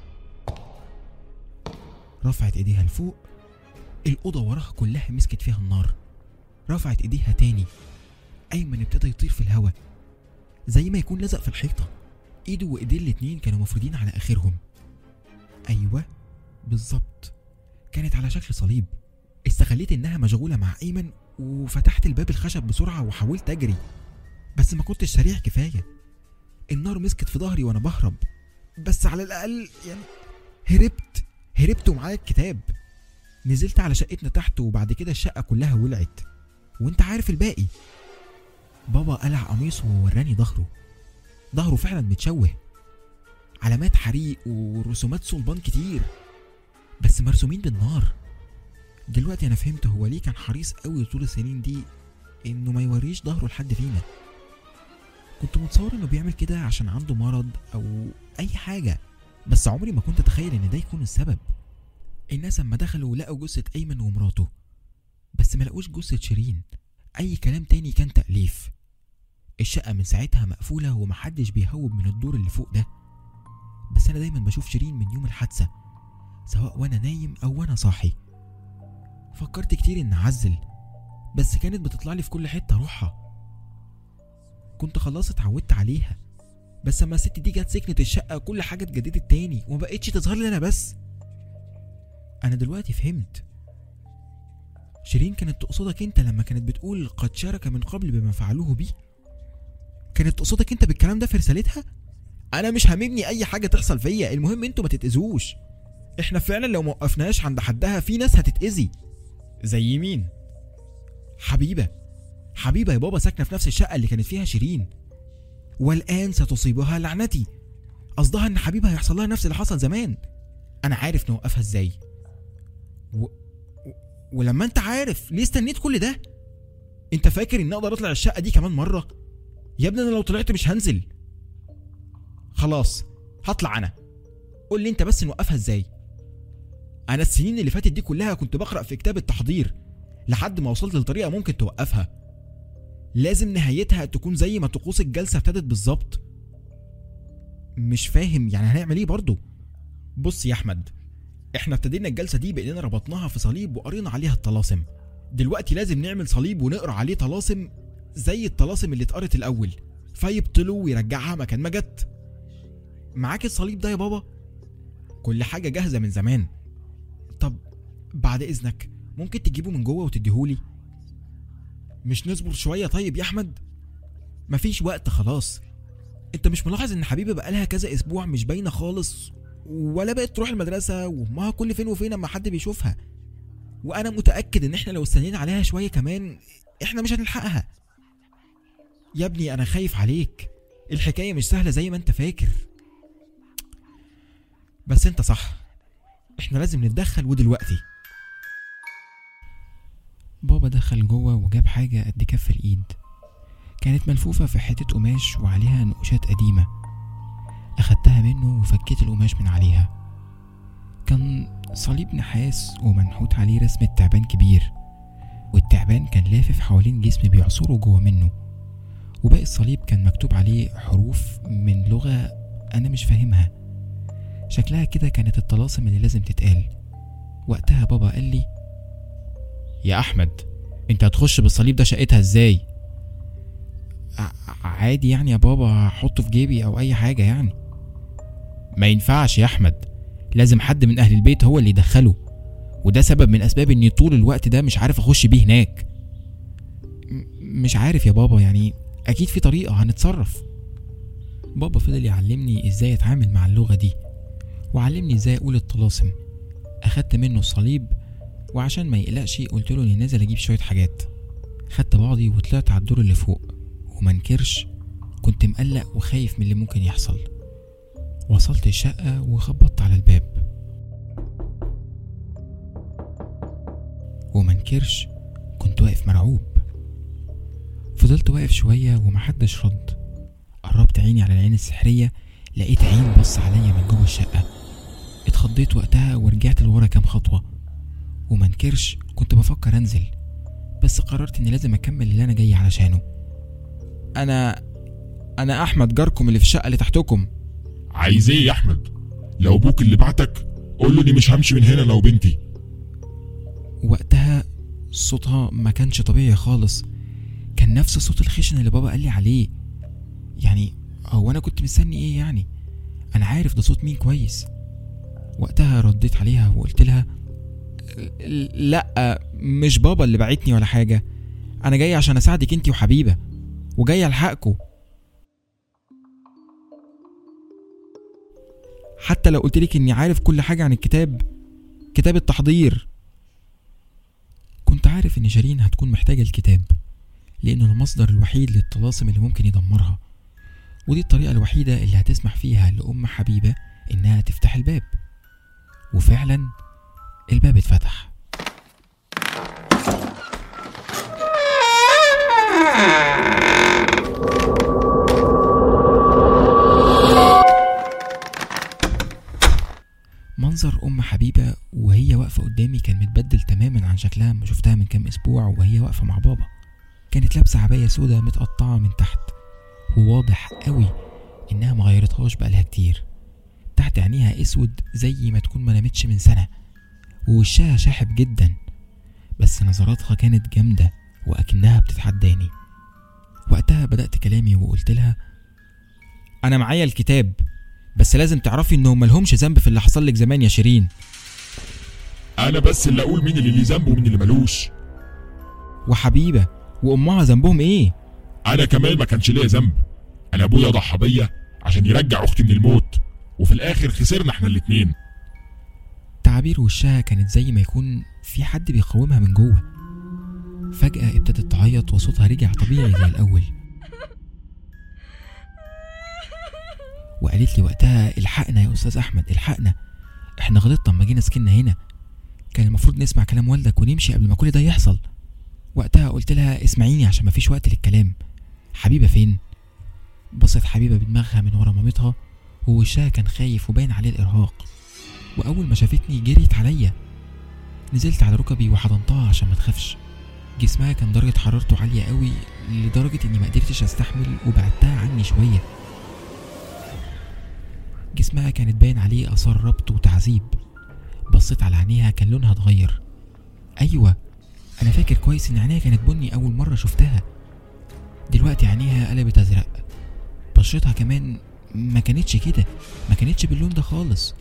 رفعت ايديها لفوق، الأوضة وراها كلها مسكت فيها النار. رفعت ايديها تاني، أيمن ابتدى يطير في الهواء زي ما يكون لزق في الحيطة. ايده وايديه الاتنين كانوا مفرودين على آخرهم. أيوة بالظبط، كانت على شكل صليب. استغليت إنها مشغولة مع أيمن وفتحت الباب الخشب بسرعة وحاولت أجري، بس ما كنتش سريع كفاية. النار مسكت في ظهري وأنا بهرب، بس على الأقل يعني هربت ومعايا الكتاب. نزلت على شقتنا تحت وبعد كده الشقة كلها ولعت، وانت عارف الباقي. بابا قلع قميصه ووراني ظهره فعلا متشوه، علامات حريق ورسومات صلبان كتير بس مرسومين بالنار. دلوقتي انا فهمت هو ليه كان حريص قوي طول السنين دي انه ما يوريش ظهره لحد فينا. كنت متصور انه بيعمل كده عشان عنده مرض او اي حاجة، بس عمري ما كنت اتخيل ان ده يكون السبب. الناس اما دخلوا لقوا جثة ايمن ومراته، بس ما لقوش جثة شيرين. اي كلام تاني كان تأليف. الشقة من ساعتها مقفولة ومحدش بيهوب من الدور اللي فوق ده، بس انا دايما بشوف شيرين من يوم الحادثة، سواء وانا نايم او وانا صاحي. فكرت كتير ان اعزل، بس كانت بتطلع لي في كل حتة روحها. كنت خلاص اتعودت عليها، بس اما الست دي جت سكنت الشقة كل حاجة اتجددت تاني وما بقتش تظهر لي انا بس. انا دلوقتي فهمت. شيرين كانت تقصدك انت لما كانت بتقول قد شارك من قبل بما فعلوه بيه. كانت تقصدك انت بالكلام ده في رسالتها. انا مش هاممني اي حاجة تحصل فيا، المهم انتوا ما تتأذوش. احنا فعلا لو موقفناش عند حدها في ناس هتتأذي. زي مين؟ حبيبة يا بابا، ساكنة في نفس الشقة اللي كانت فيها شيرين، والآن ستصيبها لعنتي. قصدها ان حبيبة هيحصل لها نفس اللي حصل زمان. انا عارف نوقفها ازاي. ولما انت عارف ليه استنيت كل ده؟ انت فاكر ان اقدر اطلع الشقة دي كمان مرة؟ يا ابني انا لو طلعت مش هنزل. خلاص هطلع انا، قول لي انت بس نوقفها ازاي. انا السنين اللي فاتت دي كلها كنت بقرأ في كتاب التحضير لحد ما وصلت لطريقة ممكن توقفها. لازم نهايتها تكون زي ما طقوس الجلسة ابتدت بالظبط. مش فاهم يعني هنعمل ايه برضو؟ بص يا احمد، احنا ابتدينا الجلسة دي باننا ربطناها في صليب وقرينا عليها الطلاسم. دلوقتي لازم نعمل صليب ونقرا عليه طلاسم زي الطلاسم اللي اتقرت الاول، فيبطله ويرجعها مكان ما جت. معاك الصليب ده يا بابا؟ كل حاجة جاهزة من زمان. طب بعد اذنك ممكن تجيبه من جوه وتديهولي؟ مش نصبر شوية طيب يا احمد؟ مفيش وقت خلاص. انت مش ملاحظ ان حبيبة بقالها كذا اسبوع مش باينة خالص، ولا بقت تروح المدرسة، وامها كل فين وفين اما حد بيشوفها. وانا متأكد ان احنا لو استنينا عليها شوية كمان احنا مش هنلحقها. يا ابني انا خايف عليك، الحكاية مش سهلة زي ما انت فاكر. بس انت صح، احنا لازم نتدخل ودلوقتي. بابا دخل جوه وجاب حاجة قد كف الإيد، كانت ملفوفة في حتة قماش وعليها نقوشات قديمة. أخدتها منه وفكيت القماش من عليها. كان صليب نحاس ومنحوت عليه رسمة تعبان كبير، والتعبان كان لافف حوالين جسم بيعصره جوه منه، وباقي الصليب كان مكتوب عليه حروف من لغة أنا مش فاهمها. شكلها كده كانت الطلاسم اللي لازم تتقال. وقتها بابا قال لي: يا احمد انت هتخش بالصليب ده شقتها ازاي؟ عادي يعني يا بابا، هحطه في جيبي او اي حاجة يعني. ما ينفعش يا احمد، لازم حد من اهل البيت هو اللي يدخله، وده سبب من اسباب اني طول الوقت ده مش عارف اخش بيه هناك. مش عارف يا بابا، يعني اكيد في طريقة هنتصرف. بابا فضل يعلمني ازاي اتعامل مع اللغة دي، وعلمني ازاي اقول الطلاسم. اخدت منه الصليب، وعشان ما يقلقش قلت له اني نازل اجيب شوية حاجات. خدت بعضي وطلعت على الدور اللي فوق، ومنكرش كنت مقلق وخايف من اللي ممكن يحصل. وصلت الشقة وخبطت على الباب، ومنكرش كنت واقف مرعوب. فضلت فضلت واقف شوية ومحدش رد. قربت عيني على العين السحرية، لقيت عين بص عليا من جوه الشقة. اتخضيت وقتها ورجعت لورا كام خطوة، ومنكرش كنت بفكر انزل، بس قررت اني لازم اكمل اللي انا جاي علشانه. انا احمد جاركم اللي في الشقة اللي تحتكم. عايز ايه يا احمد؟ لو ابوك اللي بعتك قول له اني مش همشي من هنا انا وبنتي. وقتها صوتها ما كانش طبيعي خالص، كان نفس صوت الخشن اللي بابا قال لي عليه. يعني هو انا كنت مستني ايه يعني؟ انا عارف ده صوت مين كويس. وقتها رديت عليها وقلت لها لا، مش بابا اللي بعتني ولا حاجة، انا جاي عشان اساعدك انتي وحبيبة، وجاي الحقكوا. حتى لو قلتلك اني عارف كل حاجة عن كتاب التحضير. كنت عارف ان شيرين هتكون محتاجة الكتاب، لانه المصدر الوحيد للطلاسم اللي ممكن يدمرها، ودي الطريقة الوحيدة اللي هتسمح فيها لأم حبيبة انها تفتح الباب. وفعلا الباب اتفتح. منظر ام حبيبة وهي واقفة قدامي كان متبدل تماما عن شكلها ما شفتها من كام اسبوع وهي واقفة مع بابا. كانت لابسة عباية سودة متقطعة من تحت، وواضح قوي انها ما غيرتهاش بقالها كتير. تحت عينيها اسود زي ما تكون ما نامتش من سنة، ووشها شاحب جدا، بس نظراتها كانت جامدة واكنها بتتحداني. وقتها بدأت كلامي وقلت لها انا معايا الكتاب، بس لازم تعرفي انهم ملهمش ذنب في اللي حصل لك زمان يا شيرين. انا بس اللي اقول مين اللي ليه ذنب ومين اللي ملوش. وحبيبة وامها ذنبهم ايه؟ انا كمان ما كانش ليا ذنب. انا ابويا ضحى بيا عشان يرجع اختي من الموت، وفي الاخر خسرنا احنا الاتنين. تعابير وشها كانت زي ما يكون في حد بيقاومها من جوه. فجأة ابتدت تعيط وصوتها رجع طبيعي زي الاول، وقالت لي وقتها الحقنا يا استاذ احمد، الحقنا، احنا غلطنا اما جينا سكننا هنا، كان المفروض نسمع كلام والدك ونمشي قبل ما كل ده يحصل. وقتها قلت لها اسمعيني عشان مفيش وقت للكلام، حبيبة فين؟ بصت حبيبة بدماغها من ورا مامتها، ووشها كان خايف وباين عليه الارهاق. واول ما شافتني جريت عليا، نزلت على ركبي وحضنتها عشان ما تخافش. جسمها كان درجة حرارته عالية قوي لدرجة اني ما قدرتش استحمل وبعدتها عني شوية. جسمها كانت باين عليه اثار ربط وتعذيب. بصيت على عينيها كان لونها اتغير. ايوه انا فاكر كويس ان عينيها كانت بني اول مرة شفتها، دلوقتي عينيها قلبت ازرق. بشرتها كمان ما كانتش كده، ما كانتش باللون ده خالص.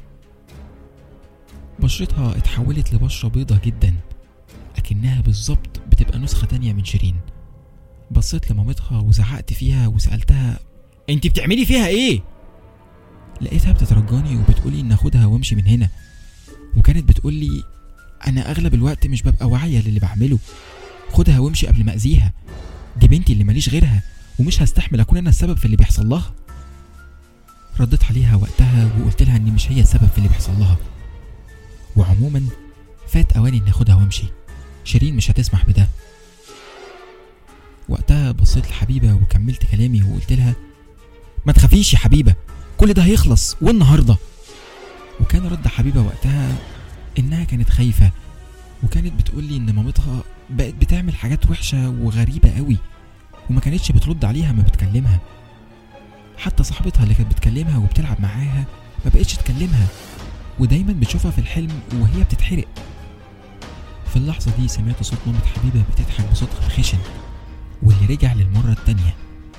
بشرتها اتحولت لبشرة بيضة جدا، اكنها بالظبط بتبقى نسخة تانية من شيرين. بصيت لمامتها وزعقت فيها وسألتها انت بتعملي فيها ايه؟ لقيتها بتترجاني وبتقولي ان اخدها وامشي من هنا، وكانت بتقولي انا اغلب الوقت مش ببقى واعية للي بعمله، خدها وامشي قبل ما اذيها، دي بنتي اللي ماليش غيرها ومش هستحمل اكون انا السبب في اللي بيحصل لها. رديت عليها وقتها وقلت لها اني مش هي السبب في اللي بيحصل لها، وعموما فات اواني اني اخدها وامشي، شيرين مش هتسمح بده. وقتها بصيت لحبيبة وكملت كلامي وقلت لها ما تخافيش يا حبيبة، كل ده هيخلص والنهاردة. وكان رد حبيبة وقتها انها كانت خايفة، وكانت بتقولي ان مامتها بقت بتعمل حاجات وحشة وغريبة قوي، وما كانتش بترد عليها ما بتكلمها. حتى صاحبتها اللي كانت بتكلمها وبتلعب معاها ما بقتش تكلمها، ودايما بتشوفها في الحلم وهي بتتحرق. في اللحظة دي سمعت صوت مامة حبيبة بتضحك بصوتها الخشن واللي رجع للمرة التانية.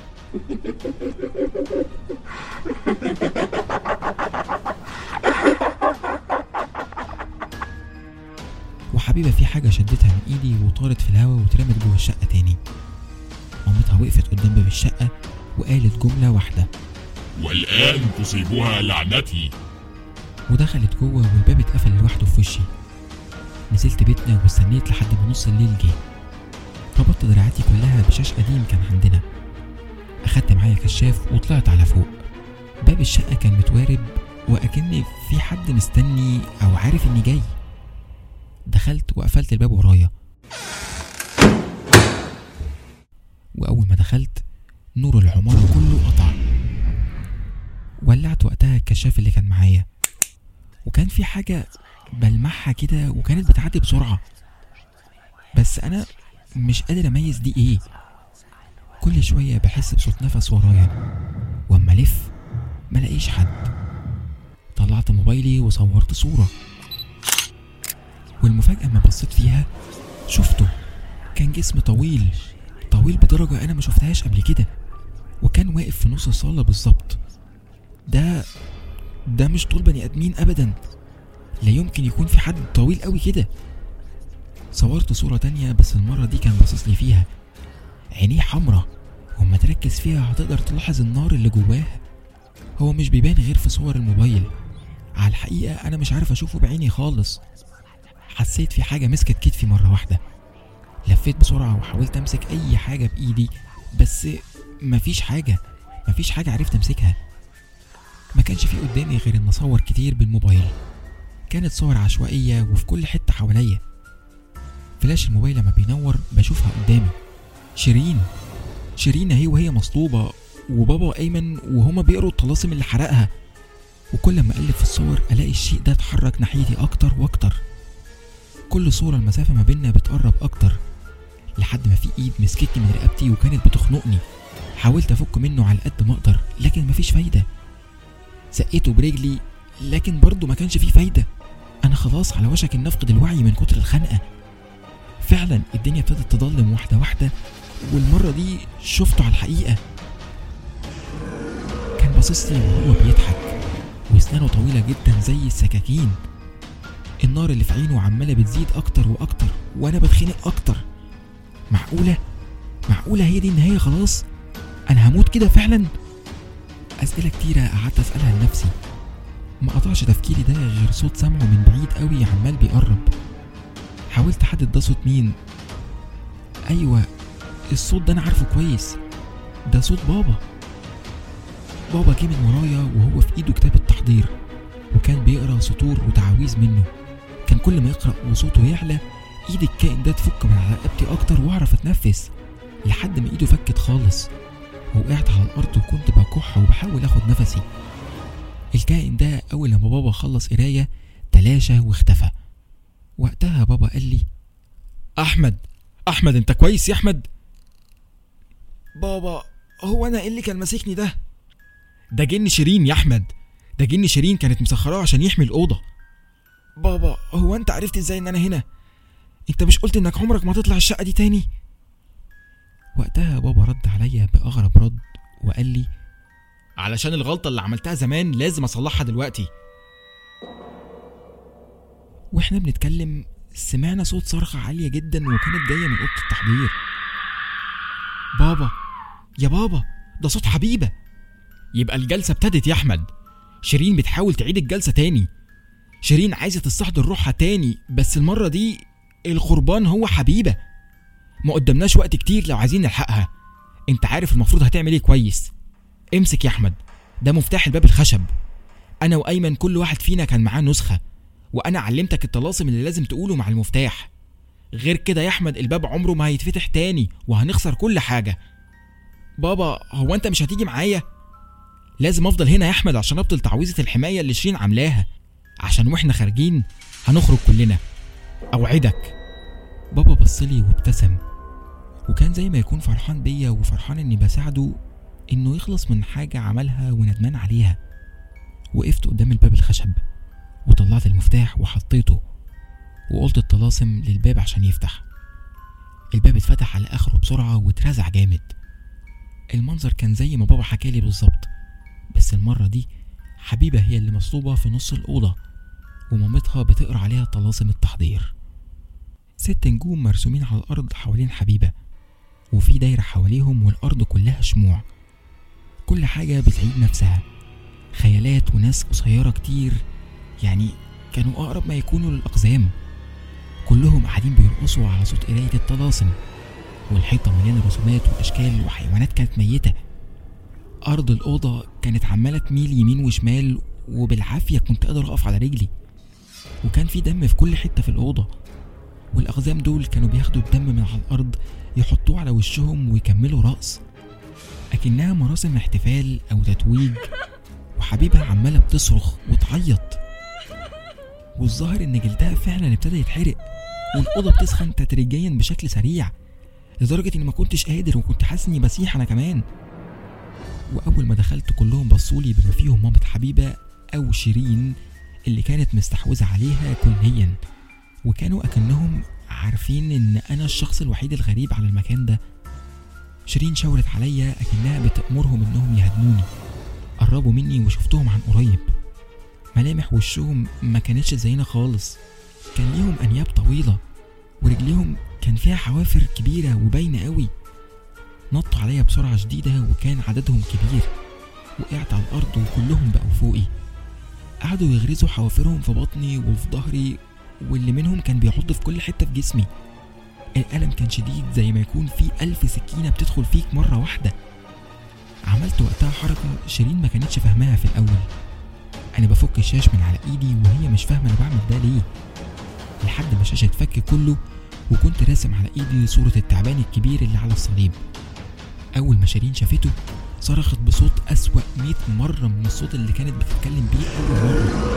وحبيبة في حاجة شدتها من ايدي وطارت في الهوا واترمت جوه الشقة تاني. مامتها وقفت قدام باب الشقة وقالت جملة واحدة والآن تصيبها لعنتي، ودخلت جوه والباب اتقفل لوحده في وشي. نزلت بيتنا واستنيت لحد ما نص الليل جه. ربطت دراعاتي كلها بشاش قديم كان عندنا، اخدت معايا كشاف وطلعت على فوق. باب الشقة كان متوارب واكن في حد مستني او عارف اني جاي. دخلت وقفلت الباب ورايا، واول ما دخلت نور العمارة كله قطع. ولعت وقتها الكشاف اللي كان معايا، وكان في حاجة بلمعها كده وكانت بتعدي بسرعة، بس أنا مش قادر أميز دي إيه. كل شوية بحس بصوت نفس ورايا، واما ألف ملاقيش حد. طلعت موبايلي وصورت صورة، والمفاجأة ما بصيت فيها شفته. كان جسم طويل بدرجة أنا ما شفتهاش قبل كده، وكان واقف في نص الصالة بالظبط. ده مش طول بني آدمين أبدا، لا يمكن يكون في حد طويل قوي كده. صورت صورة تانية بس المرة دي كان باصص لي فيها، عينيه حمرة، وما تركز فيها هتقدر تلاحظ النار اللي جواها. هو مش بيبان غير في صور الموبايل، على الحقيقة أنا مش عارف أشوفه بعيني خالص. حسيت في حاجة مسكت كتفي مرة واحدة، لفيت بسرعة وحاولت أمسك أي حاجة بإيدي، بس مفيش حاجة عرفت أمسكها. ما كانش في قدامي غير إن أصور كتير بالموبايل، كانت صور عشوائية وفي كل حتة حواليا. فلاش الموبايل لما بينور بشوفها قدامي، شيرين اهي وهي مصلوبة، وبابا أيمن وهما بيقروا الطلاسم اللي حرقها. وكل ما أقلب في الصور ألاقي الشيء ده اتحرك ناحيتي أكتر وأكتر. كل صورة المسافة ما بيننا بتقرب أكتر، لحد ما في إيد مسكتني من رقبتي وكانت بتخنقني. حاولت أفك منه على قد ما أقدر لكن مفيش فايدة. زقيته برجلي لكن برضه ما كانش فيه فايدة. أنا خلاص على وشك إن أفقد الوعي من كتر الخنقة. فعلا الدنيا ابتدت تضلم واحدة واحدة، والمرة دي شفته على الحقيقة. كان باصص لي وهو بيضحك، واسنانه طويلة جدا زي السكاكين. النار اللي في عينه عمالة بتزيد أكتر وأكتر، وأنا بتخنق أكتر. معقولة هي دي النهاية خلاص؟ أنا هموت كده فعلا؟ أسئلة كتيرة قعدت أسألها لنفسي. ما قطعش تفكيري ده غير صوت سمعه من بعيد قوي عمال بيقرب. حاولت أحدد ده صوت مين. أيوة، الصوت ده أنا عارفه كويس، ده صوت بابا جه من ورايا وهو في إيده كتاب التحضير، وكان بيقرأ سطور وتعاويذ منه. كان كل ما يقرأ وصوته يعلى إيد الكائن ده تفك من على رقبتي أكتر وأعرف أتنفس، لحد ما إيده فكت خالص ووقعت على الأرض وكنت بكح وبحاول أخد نفسي. الكائن ده أول لما بابا خلص قراية تلاشى واختفى. وقتها بابا قال لي: أحمد أنت كويس يا أحمد؟ بابا، هو أنا إيه اللي كان ماسكني ده؟ ده جن شيرين يا أحمد، ده جن شيرين كانت مسخراه عشان يحمي الأوضة. بابا، هو أنت عرفت إزاي إن أنا هنا؟ أنت مش قلت إنك عمرك ما تطلع الشقة دي تاني؟ وقتها بابا رد عليا بأغرب رد وقال لي: علشان الغلطة اللي عملتها زمان لازم أصلحها دلوقتي. واحنا بنتكلم سمعنا صوت صرخة عالية جدا وكانت جاية من أوضة التحضير. بابا، يا بابا، ده صوت حبيبة. يبقى الجلسة ابتدت يا أحمد. شيرين بتحاول تعيد الجلسة تاني. شيرين عايزة تستحضر روحها تاني، بس المرة دي القربان هو حبيبة. ما قدمناش وقت كتير لو عايزين نلحقها. انت عارف المفروض هتعمل ايه كويس. امسك يا أحمد، ده مفتاح الباب الخشب. أنا وأيمن كل واحد فينا كان معاه نسخة، وأنا علمتك الطلاسم اللي لازم تقوله مع المفتاح. غير كده يا أحمد الباب عمره ما هيتفتح تاني وهنخسر كل حاجة. بابا، هو أنت مش هتيجي معايا؟ لازم أفضل هنا يا أحمد عشان أبطل تعويذة الحماية اللي شيرين عاملاها، عشان واحنا خارجين هنخرج كلنا، أوعدك. بابا بصلي وابتسم، وكان زي ما يكون فرحان بيا وفرحان إني بساعده إنه يخلص من حاجة عملها وندمان عليها. وقفت قدام الباب الخشب وطلعت المفتاح وحطيته وقلت الطلاسم للباب عشان يفتح. الباب اتفتح على آخره بسرعة واترزع جامد. المنظر كان زي ما بابا حكالي بالظبط، بس المرة دي حبيبة هي اللي مصلوبة في نص الأوضة، ومامتها بتقرأ عليها طلاسم التحضير. 6 نجوم مرسومين على الأرض حوالين حبيبة، وفي دايرة حواليهم والأرض كلها شموع. كل حاجة بتعيد نفسها، خيالات وناس قصيرة كتير، يعني كانوا أقرب ما يكونوا للأقزام. كلهم قاعدين بيرقصوا على صوت قراية الطلاسم، والحيطة مليانة رسومات وأشكال وحيوانات كانت ميتة. أرض الأوضة كانت عمالة تميل يمين وشمال، وبالعافية كنت قادر أقف على رجلي. وكان في دم في كل حتة في الأوضة، والأقزام دول كانوا بياخدوا الدم من على الأرض يحطوه على وشهم ويكملوا رقص. أكنها مراسم احتفال أو تتويج، وحبيبة عمالة بتصرخ وتعيط، والظاهر إن جلدها فعلا ابتدى يتحرق، والأوضة بتسخن تدريجيا بشكل سريع لدرجة إني ما كنتش قادر، وكنت حاسس إني بسيح أنا كمان. وأول ما دخلت كلهم بصولي بما فيهم مامة حبيبة أو شيرين اللي كانت مستحوذة عليها كليا، وكانوا أكنهم عارفين إن أنا الشخص الوحيد الغريب على المكان ده. شيرين شاورت عليا أكنها بتأمرهم إنهم يهدنوني. قربوا مني وشفتهم عن قريب، ملامح وشهم ما كانتش زينا خالص، كان ليهم أنياب طويلة ورجليهم كان فيها حوافر كبيرة وباينة قوي. نطوا عليا بسرعة شديدة وكان عددهم كبير، وقعت على الأرض وكلهم بقوا فوقي. قعدوا يغرزوا حوافرهم في بطني وفي ظهري، واللي منهم كان بيعض في كل حتة في جسمي. الألم كان شديد زي ما يكون في 1000 سكينة بتدخل فيك مرة واحدة. عملت وقتها حركة شيرين ما كانتش فاهماها في الأول. أنا بفك الشاش من على إيدي وهي مش فاهمة أنا بعمل ده ليه، لحد ما الشاش اتفك كله وكنت راسم على إيدي صورة التعبان الكبير اللي على الصليب. أول ما شيرين شافته صرخت بصوت أسوأ 100 مرة من الصوت اللي كانت بتتكلم بيه أول مرة،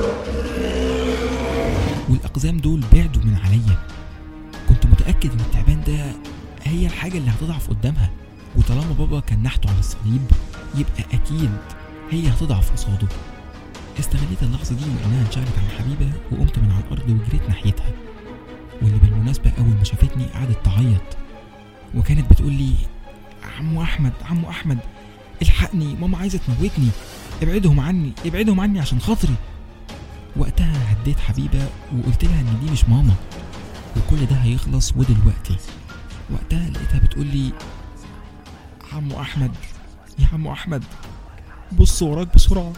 والأقزام دول بعدوا من عليا. كنت متأكد إن التعبان ده هي الحاجة اللي هتضعف قدامها، وطالما بابا كان نحته على الصليب يبقى أكيد هي هتضعف قصاده. استغليت اللحظة دي وإنها انشغلت عن حبيبة، وقمت من على الأرض وجريت ناحيتها، واللي بالمناسبة أول ما شافتني قعدت تعيط وكانت بتقول لي عمو أحمد الحقني، ماما عايزة تموتني، ابعدهم عني عشان خاطري. وقتها هديت حبيبة وقلت لها إن دي مش ماما وكل ده هيخلص ودلوقتي. وقتها لقيتها بتقول لي يا عمو أحمد بص وراك بسرعة.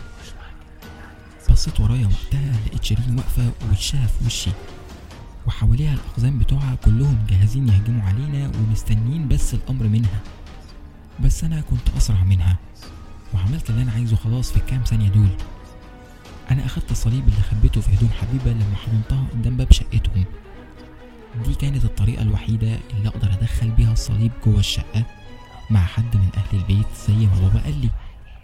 بصيت ورايا وقتها لقيت شيرين واقفة ووشها في وشي، وحواليها الأقزام بتوعها كلهم جاهزين يهجموا علينا ومستنيين بس الأمر منها. بس أنا كنت أسرع منها وعملت اللي أنا عايزه خلاص في الكام ثانية دول. أنا أخدت الصليب اللي خبيته في هدوم حبيبة لما حضنتها قدام باب شقتهم. دي كانت الطريقة الوحيدة اللي أقدر أدخل بيها الصليب جوه الشقة مع حد من أهل البيت زي ما بابا قال لي.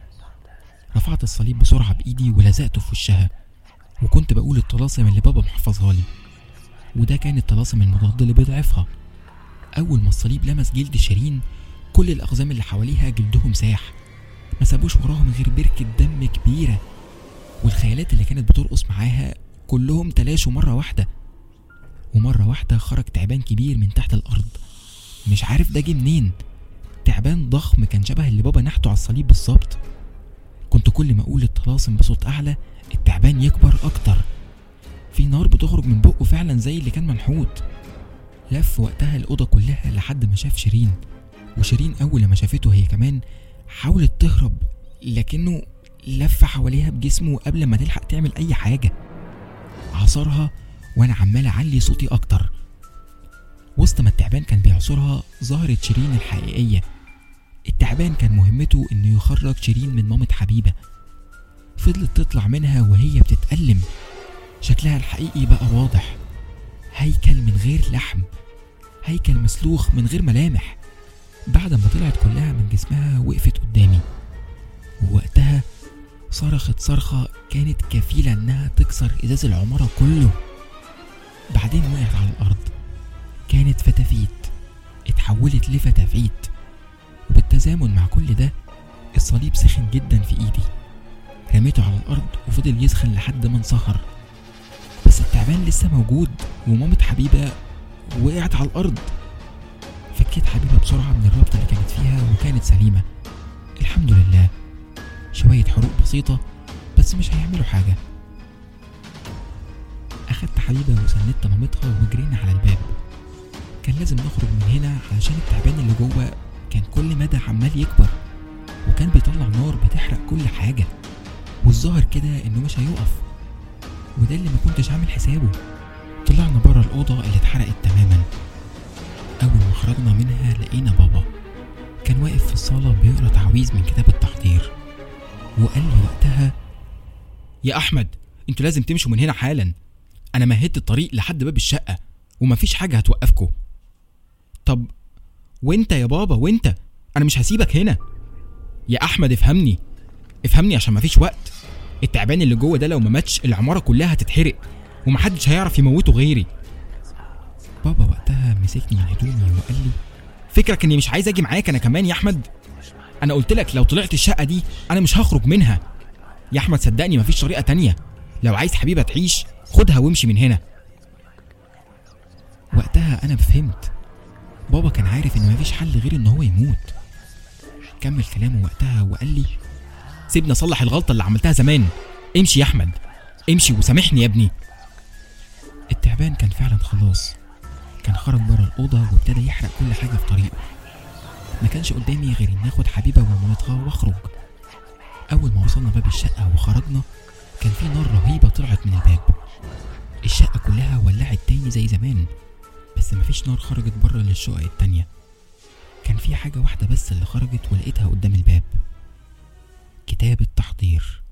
رفعت الصليب بسرعة بإيدي ولزقته في وشها، وكنت بقول الطلاسم اللي بابا محفظها لي، وده كان الطلاسم المضاد اللي بيضعفها. أول ما الصليب لمس جلد شيرين كل الأقزام اللي حواليها جلدهم ساح، ما سابوش وراهم غير بركة دم كبيرة، والخيالات اللي كانت بترقص معاها كلهم تلاشوا مرة واحدة. ومرة واحدة خرج تعبان كبير من تحت الأرض، مش عارف ده جه منين. تعبان ضخم كان شبه اللي بابا نحته على الصليب بالظبط. كنت كل ما أقول الطلاسم بصوت أعلى التعبان يكبر أكتر، في نار بتخرج من بقه فعلا زي اللي كان منحوت. لف وقتها الأوضة كلها لحد ما شاف شيرين، وشيرين أول ما شافته هي كمان حاولت تهرب، لكنه لف حواليها بجسمه قبل ما تلحق تعمل أي حاجة. عصرها وأنا عمال أعلي صوتي أكتر. وسط ما التعبان كان بيعصرها ظهرت شيرين الحقيقية. التعبان كان مهمته إنه يخرج شيرين من مامة حبيبة. فضلت تطلع منها وهي بتتألم، شكلها الحقيقي بقى واضح، هيكل من غير لحم، هيكل مسلوخ من غير ملامح. بعد ما طلعت كلها من جسمها وقفت قدامي، ووقتها صرخت صرخة كانت كفيلة انها تكسر ازاز العمارة كله. بعدين وقعت على الارض، كانت فتافيت اتحولت لفتافيت، وبالتزامن مع كل ده الصليب سخن جدا في ايدي. رميته على الارض وفضل يسخن لحد ما انصهر، بس التعبان لسه موجود ومامة حبيبة وقعت على الارض. فكيت حبيبة بسرعة من الربطة اللي كانت فيها وكانت سليمة الحمد لله، شوية حروق بسيطة بس مش هيعملوا حاجة. أخدت حبيبة وسندت مامتها وجرينا على الباب. كان لازم نخرج من هنا علشان التعبان اللي جوه كان كل مدى عمال يكبر، وكان بيطلع نار بتحرق كل حاجة، والظاهر كده إنه مش هيقف، وده اللي ما كنتش عامل حسابه. طلعنا برا الأوضة اللي اتحرقت تماما. أول ما خرجنا منها لقينا بابا كان واقف في الصالة بيقرأ تعويذ من كتاب التحضير، وقال لي وقتها يا أحمد انتوا لازم تمشوا من هنا حالا، أنا مهدت الطريق لحد باب الشقة ومفيش حاجة هتوقفكم. طب وانت يا بابا وانت، أنا مش هسيبك هنا. يا احمد افهمني عشان مفيش وقت. التعبان اللي جوه ده لو ما ماتش العماره كلها هتتحرق ومحدش هيعرف يموته غيري. بابا وقتها مسكني من هدومي وقال لي فكرك اني مش عايز اجي معاك انا كمان يا احمد؟ انا قلت لك لو طلعت الشقه دي انا مش هخرج منها يا احمد. صدقني مفيش طريقه تانية. لو عايز حبيبه تعيش خدها وامشي من هنا. وقتها انا فهمت. بابا كان عارف ان مفيش حل غير ان هو يموت. كمل كلامه وقتها وقال لي سيبني اصلح الغلطه اللي عملتها زمان. امشي يا احمد، امشي وسامحني يا ابني. التعبان كان فعلا خلاص، كان خرج بره الاوضه وابتدى يحرق كل حاجه في طريقه. ما كانش قدامي غير ان اخد حبيبه ومامتها واخرج. اول ما وصلنا باب الشقه وخرجنا كان في نار رهيبه طلعت من الباب. الشقه كلها ولعت تاني زي زمان، بس مفيش نار خرجت بره للشقق التانيه. كان في حاجه واحده بس اللي خرجت ولقيتها قدام الباب، كتاب التحضير.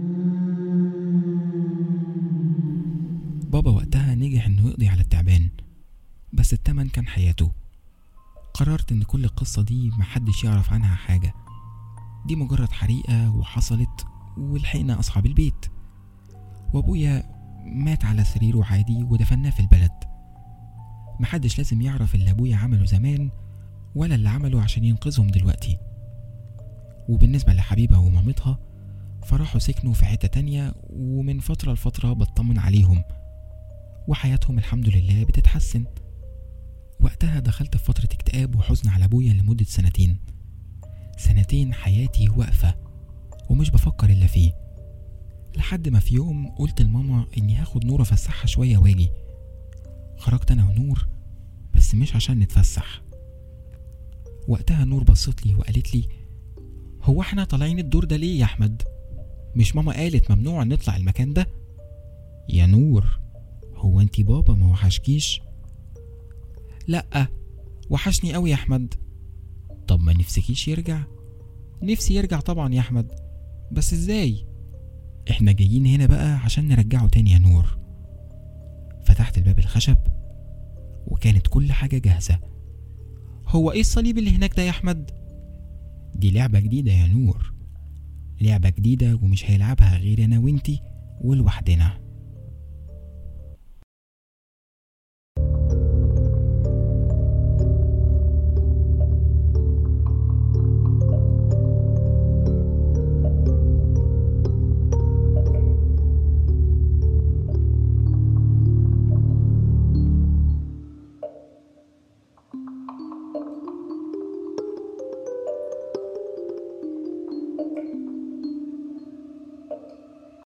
بابا وقتها نجح انه يقضي على التعبان، بس التمن كان حياته. قررت ان كل القصة دي محدش يعرف عنها حاجة. دي مجرد حريقة وحصلت ولحقنا اصحاب البيت، وابويا مات على سريره عادي ودفناه في البلد. محدش لازم يعرف اللي ابويا عمله زمان ولا اللي عمله عشان ينقذهم دلوقتي. وبالنسبة لحبيبة ومامتها فراحوا سكنوا في حتة تانية، ومن فترة لفترة بطمن عليهم وحياتهم الحمد لله بتتحسن. وقتها دخلت في فترة اكتئاب وحزن على ابويا لمدة 2 سنين حياتي واقفة ومش بفكر الا فيه، لحد ما في يوم قلت لماما اني هاخد نور افسحها شوية واجي. خرجت انا ونور بس مش عشان نتفسح. وقتها نور بصت لي وقالت لي هو احنا طالعين الدور ده ليه يا احمد؟ مش ماما قالت ممنوع نطلع المكان ده؟ يا نور هو انتي بابا ما وحشكيش؟ لأ وحشني قوي يا احمد. طب ما نفسكيش يرجع؟ نفسي يرجع طبعا يا احمد، بس ازاي؟ احنا جايين هنا بقى عشان نرجعه تاني يا نور. فتحت الباب الخشب وكانت كل حاجة جاهزة. هو ايه الصليب اللي هناك ده يا احمد؟ دي لعبة جديدة يا نور، لعبة جديدة ومش هيلعبها غير انا وانتي ولوحدنا.